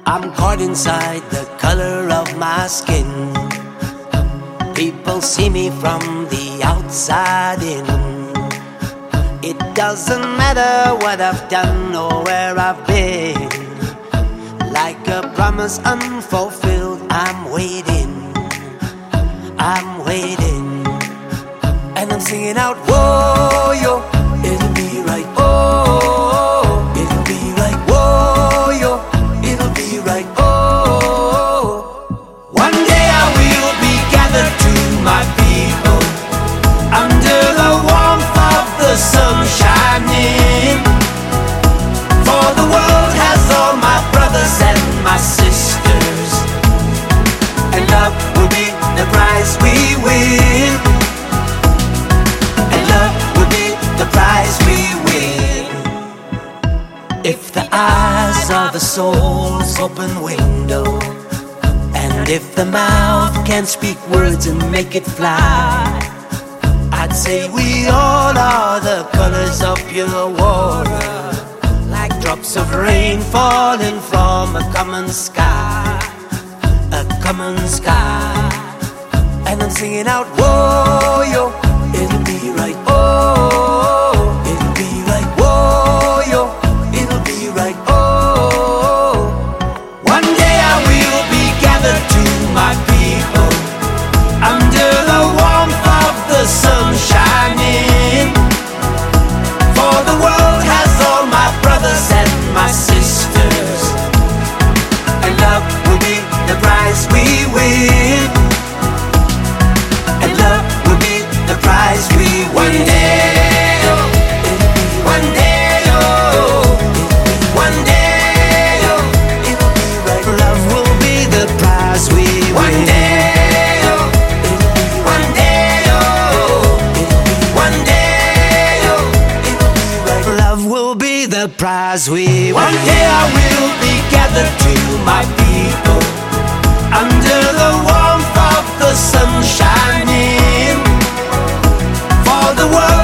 I'm caught inside the color of my skin. People see me from the outside in. It doesn't matter what I've done or where I've been. Like a promise unfulfilled, I'm waiting. I'm waiting. And I'm singing out, whoa, yo, it'll be right, oh, it'll be right, whoa, yo, it'll be right, oh. One day I will be gathered to my people under the warmth of the sun shining. For the world has all my brothers and my sisters, and love will be the prize we win. And love will be the prize we win. If the eyes are the soul's open window, and if the mouth can speak words and make it fly, I'd say we all are the colors of pure water, like drops of rain falling from a common sky, a common sky. And I'm singing out, whoa, yo, it'll be right, oh, it'll be right, whoa, yo, it'll be right, oh. One day I will be gathered to my people under the warmth of the sun shining. For the world has all my brothers and my sisters, and love will be the prize we win. And love will be the prize we win. One day, oh, it'll be one day, oh, one day, oh, it'll be right. Love will be the prize we win. One day, oh, it'll be one day, oh, it'll be one day, oh, it'll be right. Love will be the prize we win. One day I will be gathered to my people under the warmth of the sun shining. For the world